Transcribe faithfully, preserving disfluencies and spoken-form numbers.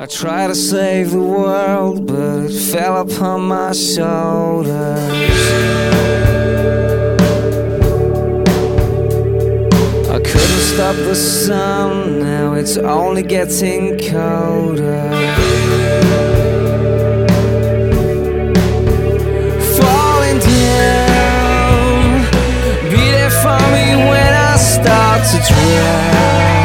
I tried to save the world, but it fell upon my shoulders. I couldn't stop the sun, now it's only getting colder. Falling down, be there for me when I start to drown.